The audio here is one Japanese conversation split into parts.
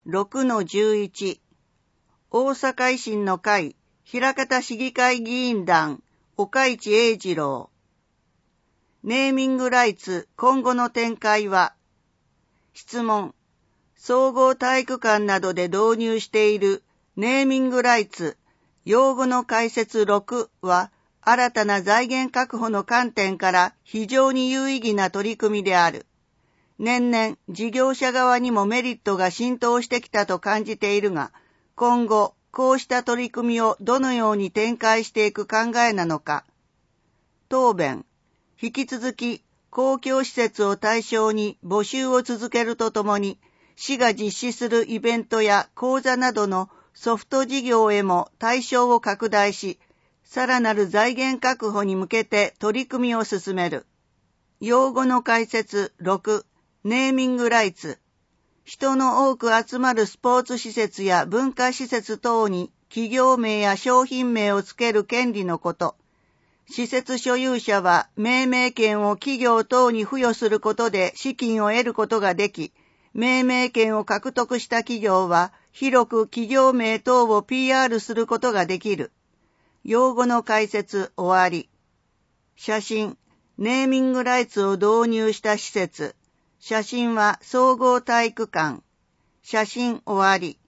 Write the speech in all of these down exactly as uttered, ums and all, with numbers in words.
ろくのじゅういち 大阪維新の会枚方市議会議員団岡市英二郎。ネーミングライツ今後の展開は。質問。総合体育館などで導入しているネーミングライツ用語の解説ろくは新たな財源確保の観点から非常に有意義な取り組みである。年々事業者側にもメリットが浸透してきたと感じているが、今後こうした取り組みをどのように展開していく考えなのか。答弁。引き続き公共施設を対象に募集を続けるとともに、市が実施するイベントや講座などのソフト事業へも対象を拡大し、さらなる財源確保に向けて取り組みを進める。用語の解説ろく、ネーミングライツ。人の多く集まるスポーツ施設や文化施設等に企業名や商品名をつける権利のこと。施設所有者は命名権を企業等に付与することで資金を得ることができ、命名権を獲得した企業は広く企業名等を ピーアール することができる。用語の解説終わり。写真、ネーミングライツを導入した施設。写真は総合体育館。写真終わり。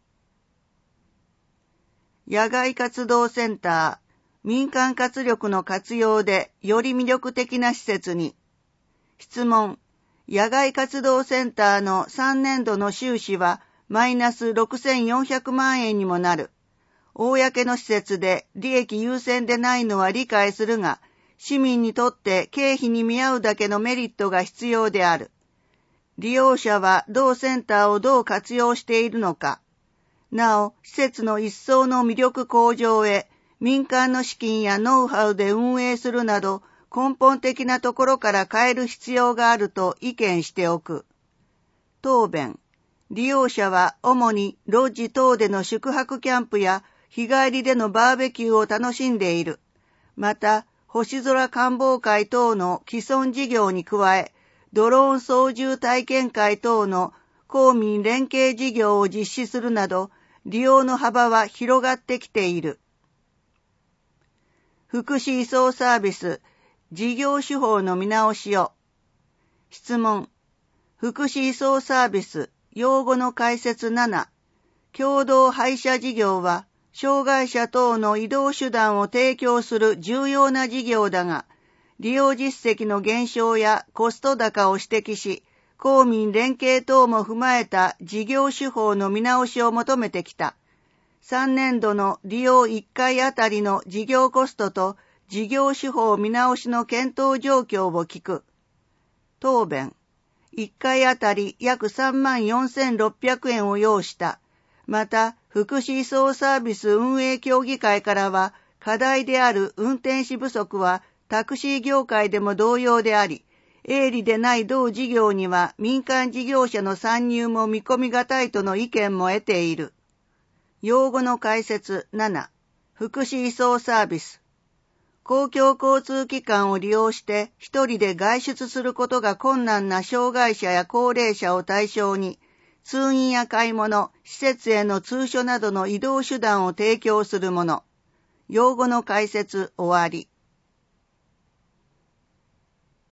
野外活動センター。民間活力の活用でより魅力的な施設に。質問。野外活動センターのさんねんどの収支はマイナスろくせんよんひゃくまんえんにもなる。公の施設で利益優先でないのは理解するが、市民にとって経費に見合うだけのメリットが必要である。利用者は同センターをどう活用しているのか。なお、施設の一層の魅力向上へ、民間の資金やノウハウで運営するなど、根本的なところから変える必要があると意見しておく。答弁。利用者は主にロッジ等での宿泊キャンプや日帰りでのバーベキューを楽しんでいる。また、星空観望会等の既存事業に加え、ドローン操縦体験会等の公民連携事業を実施するなど、利用の幅は広がってきている。福祉移送サービス、事業手法の見直しを。質問。福祉移送サービス、用語の解説なな。共同配車事業は、障害者等の移動手段を提供する重要な事業だが、利用実績の減少やコスト高を指摘し、公民連携等も踏まえた事業手法の見直しを求めてきた。さんねんどの利用いっかいあたりの事業コストと事業手法見直しの検討状況を聞く。答弁。いっかいあたり約さんまんよんせんろっぴゃくえんを要した。また、福祉移送サービス運営協議会からは、課題である運転士不足はタクシー業界でも同様であり、営利でない同事業には民間事業者の参入も見込みがたいとの意見も得ている。用語の解説なな。福祉移送サービス。公共交通機関を利用して一人で外出することが困難な障害者や高齢者を対象に、通院や買い物、施設への通所などの移動手段を提供するもの。用語の解説終わり。